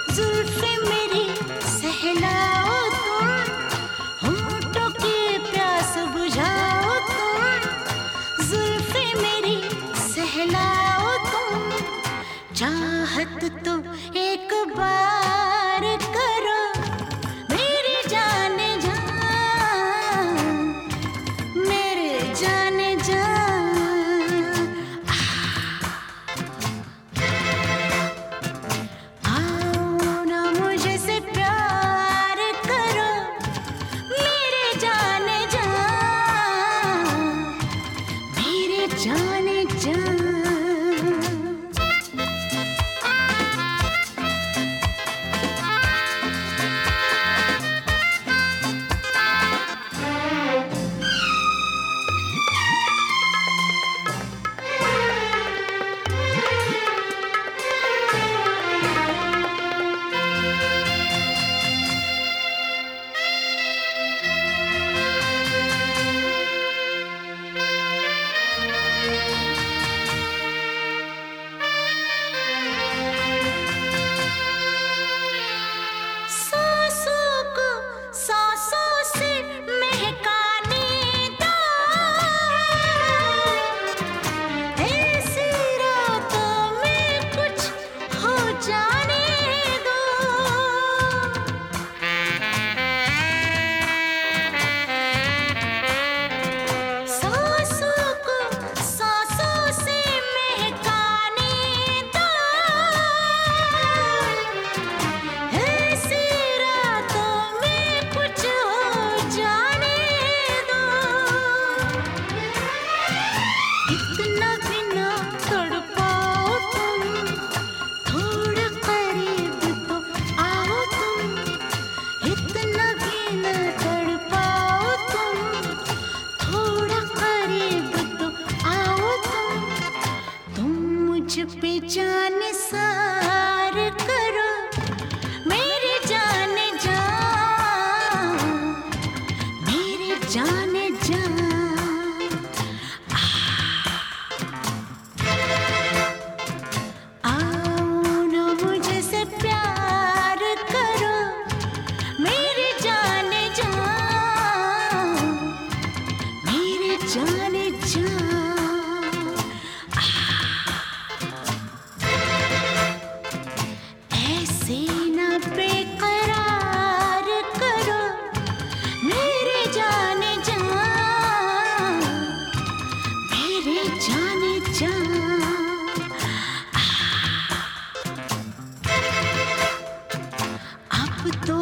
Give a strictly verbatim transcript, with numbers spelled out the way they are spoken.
जुल्फे मेरी सहलाओ तुम, होठों की प्यास बुझाओ तुम। जुल्फे मेरी सहलाओ तुम, चाहत तो एक बार करो मेरी जाने जा, मेरे जाने जा। आओ ना मुझे से प्यार करो मेरे जाने जा, मेरे जाने जा। पे जान सार करो मेरे जाने जा, मेरे जाने जा। आओ ना मुझे से प्यार करो मेरे जाने जा, मेरे जाने जा। बेकरार करो मेरे जाने जा, मेरे जाने जा। अब तो